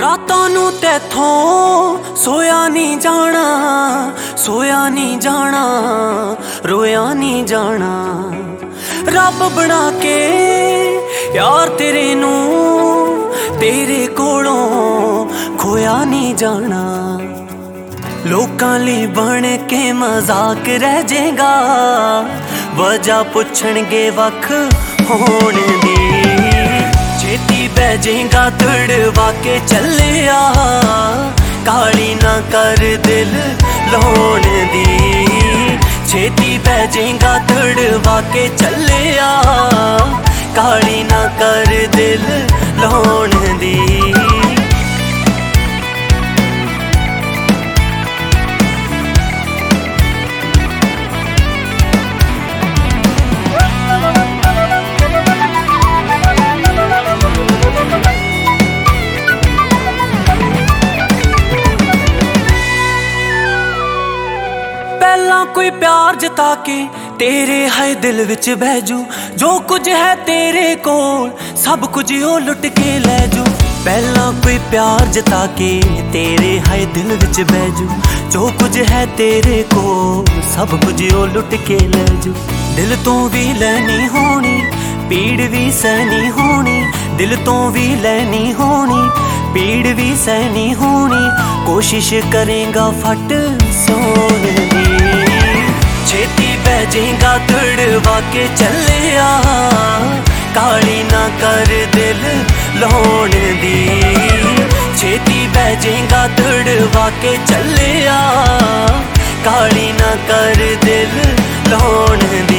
ਰਾਤਾਂ ਨੂੰ ਤੈਥੋਂ ਸੋਇਆ ਨਹੀਂ ਜਾਣਾ, ਸੋਇਆ ਨਹੀਂ ਜਾਣਾ, ਰੋਇਆ ਨਹੀਂ ਜਾਣਾ। ਰੱਬ ਬਣਾ ਕੇ ਯਾਰ ਤੇਰੇ ਨੂੰ, ਤੇਰੇ ਕੋਲੋਂ ਖੋਇਆ ਨਹੀਂ ਜਾਣਾ। ਲੋਕਾਂ ਲਈ ਬਣ ਕੇ ਮਜ਼ਾਕ ਰਹਿ ਜਾਏਗਾ, ਵਜ੍ਹਾ ਪੁੱਛਣਗੇ ਵੱਖ ਹੋਣ ਦੀ। ਛੇਤੀ ਬਹਿ ਜਾਏਗਾ ਤੜਵਾ ਕੇ ਚੱਲਿਆ, ਕਾਲੀ ਨਾ ਕਰ ਦਿਲ ਲਾਉਣ ਦੀ। ਛੇਤੀ ਬਹਿ ਜਾਏਗਾ ਤੜਵਾ ਕੇ ਚੱਲਿਆ, ਕਾਲੀ ਨਾ ਕਰ ਦਿਲ ਲਾਉਣ ਦੀ। ਪਹਿਲਾਂ ਕੋਈ ਪਿਆਰ ਜਤਾ ਕੇ ਤੇਰੇ ਹੈ ਦਿਲ ਵਿੱਚ ਬਹਿ ਜੂ, ਜੋ ਕੁਝ ਹੈ ਤੇਰੇ ਕੋਲ ਸਭ ਕੁਝ ਉਹ ਲੁੱਟ ਕੇ ਲੈ ਜੂ। ਪਹਿਲਾਂ ਕੋਈ ਪਿਆਰ ਜਤਾ ਕੇ ਤੇਰੇ ਹੈ ਦਿਲ ਵਿੱਚ ਬਹਿ ਜੂ, ਜੋ ਕੁਝ ਹੈ ਤੇਰੇ ਕੋਲ ਸਭ ਕੁਝ ਉਹ ਲੁੱਟ ਕੇ ਲੈ ਜੂ। ਦਿਲ ਤੋਂ ਵੀ ਲੈਣੀ ਹੋਣੀ, ਪੀੜ ਵੀ ਸਹਿਣੀ ਹੋਣੀ, ਦਿਲ ਤੋਂ ਵੀ ਲੈਣੀ ਹੋਣੀ, ਪੀੜ ਵੀ ਸਹਿਣੀ ਹੋਣੀ। ਕੋਸ਼ਿਸ਼ ਕਰੇਗਾ ਫਟ ਸੋਣ ਦੀ। ਛੇਤੀ ਬਹਿ ਜਾਏਗਾ ਤੜਵਾ ਕੇ ਚੱਲਿਆ, ਕਾਲੀ ਨਾ ਕਰ ਦਿਲ ਲਾਉਣ ਦੀ। ਛੇਤੀ ਬਹਿ ਜਾਏਗਾ ਤੜਵਾ ਕੇ ਚੱਲਿਆ, ਕਾਲੀ ਨਾ ਕਰ ਦਿਲ ਲਾਉਣ ਦੀ।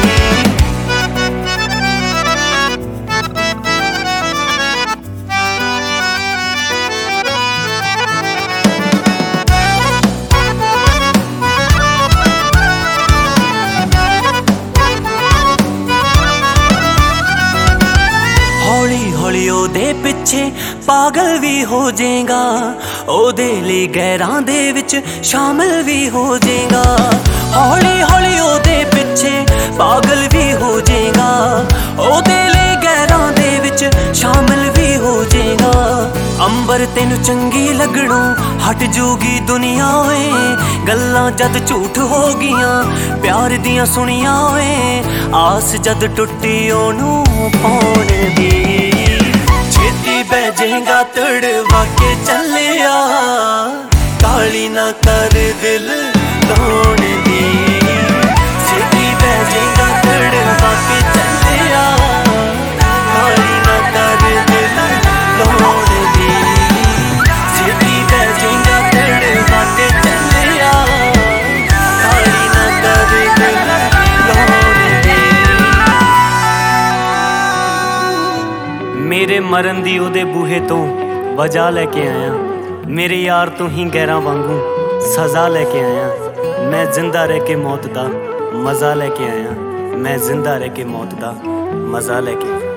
ਹੌਲੀ ਉਹਦੇ ਪਿੱਛੇ ਪਾਗਲ ਵੀ ਹੋ ਜਾਏਗਾ, ਉਹਦੇ ਲਈ ਗਹਿਰਾਂ ਦੇ ਵਿੱਚ ਸ਼ਾਮਿਲ ਵੀ ਹੋ ਜਾਏਗਾ। ਹੌਲੀ ਹੌਲੀ ਉਹਦੇ ਪਿੱਛੇ ਪਾਗਲ ਵੀ ਹੋ ਜਾਏਗਾ, ਉਹਦੇ ਲਈ ਗਹਿਰਾਂ ਦੇ ਵਿੱਚ ਸ਼ਾਮਿਲ ਵੀ ਹੋ ਜਾਏਗਾ। ਅੰਬਰ ਤੈਨੂੰ ਚੰਗੀ ਲੱਗਣੋਂ ਹਟ ਜੂਗੀ ਦੁਨੀਆ ਓਏ, ਗੱਲਾਂ ਜਦ ਝੂਠ ਹੋ ਗਈਆਂ ਪਿਆਰ ਦੀਆਂ ਸੁਣੀਆਂ ਓਏ। ਆਸ ਜਦ ਟੁੱਟੀ ਉਹਨੂੰ ਪਾਉਣ ਦੀ। ਛੇਤੀ ਬਹਿ ਜਾਏਗਾ ਤੜਵਾ ਕੇ ਚੱਲਿਆ, ਕਾਲੀ ਨਾ ਕਰ ਦਿਲ ਲਾਉਣ ਦੀ। ਛੇਤੀ ਬਹਿ ਜਾਏਗਾ ਤੜਵਾ ਕੇ ਚੱਲਿਆ, ਕਾਲੀ ਨਾ ਕਰ ਦਿਲ ਲਾਉਣ ਦੀ। ਛੇਤੀ ਬਹਿ ਜਾਏਗਾ ਤੜਵਾ ਕੇ ਚੱਲਿਆ, ਕਾਲੀ ਨਾ ਕਰ ਦਿਲ ਲਾਉਣ ਦੀ। ਮੇਰੇ ਮਰਨ ਦੀ ਉਹਦੇ ਬੂਹੇ ਤੋਂ ਵਜ੍ਹਾ ਲੈ ਕੇ ਆਇਆ, ਮੇਰੇ ਯਾਰ ਤੋਂ ਹੀ ਗਹਿਰਾਂ ਵਾਂਗੂ ਸਜ਼ਾ ਲੈ ਕੇ ਆਇਆ। ਮੈਂ ਜ਼ਿੰਦਾ ਰਹਿ ਕੇ ਮੌਤ ਦਾ ਮਜ਼ਾ ਲੈ ਕੇ ਆਇਆ, ਮੈਂ ਜ਼ਿੰਦਾ ਰਹਿ ਕੇ ਮੌਤ ਦਾ ਮਜ਼ਾ ਲੈ ਕੇ ਆਇਆ।